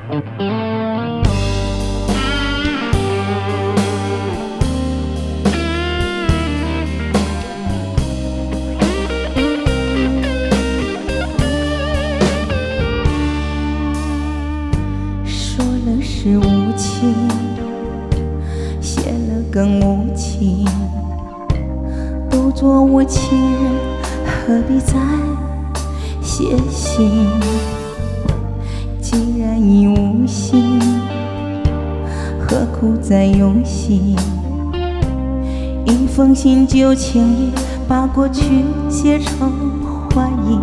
说了是无情，写了更无情，都做我情人，何必再写信？既然已无心，何苦再用心？一封信就轻易把过去写成回忆。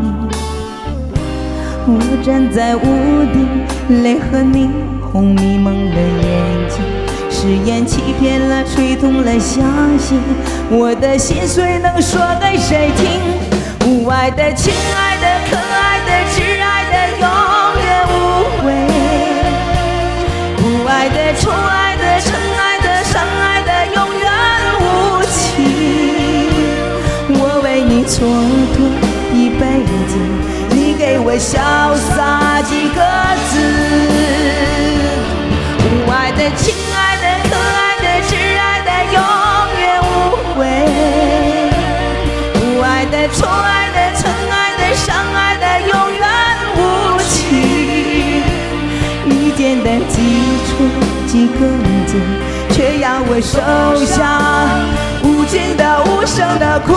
我站在屋顶，泪和霓虹迷蒙了眼睛，誓言欺骗了，吹痛了，相信我的心碎能说给谁听？无爱的、亲爱的、可爱的、挚爱的，永远无悔；不爱的、宠爱的、深爱的、伤害的，永远无情。我为你蹉跎一辈子，你给我潇洒几个字？无爱的、亲爱的、可爱的、挚爱的，永远无悔；不爱的、宠爱的、深爱的、伤害的，永远无情。你简单记出几个字，却要我收下无尽的、无声的哭。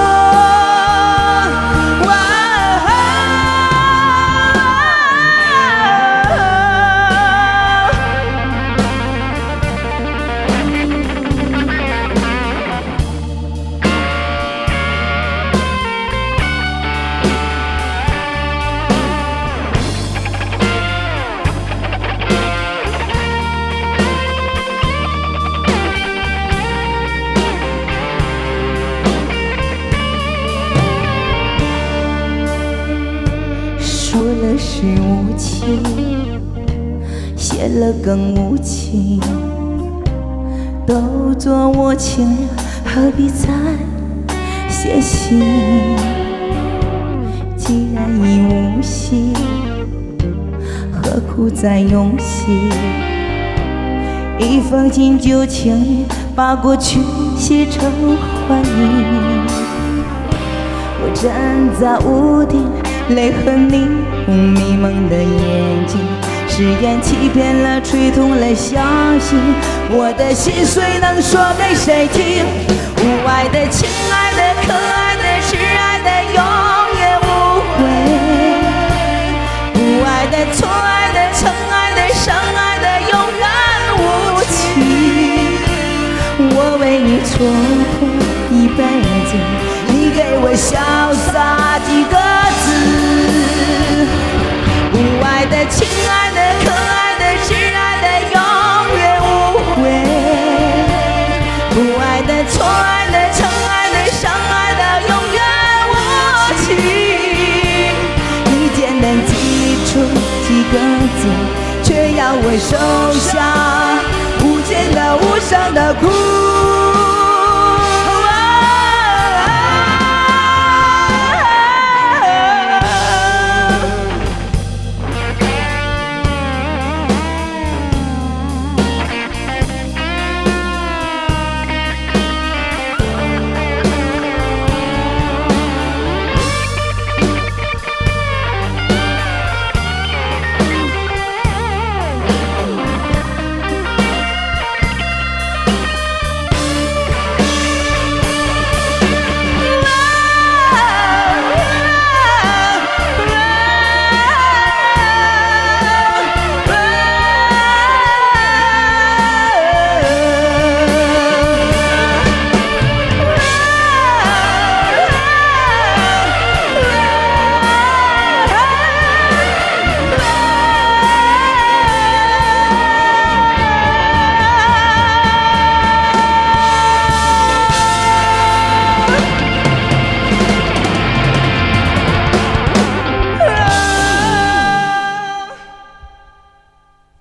说了是无情，写了更无情，都做我情人，何必再写信？既然已无心，何苦再用心？一封信就轻易把过去写成回忆。我站在屋顶，泪和霓虹迷蒙的眼睛，誓言欺骗了，吹痛了，相信我的心碎能说给谁听？无爱的、亲爱的、可爱的、挚爱的，永远无悔；不爱的、宠爱的、深爱的、伤害的，永远无情。我为你蹉跎一辈子，你给我潇洒几个字？无爱的、亲爱的、可爱的、挚爱的，永远无悔；不爱的、宠爱的、深爱的、伤害的，永远无情。你简单记出几个字，却要我收下无尽的、无声的哭。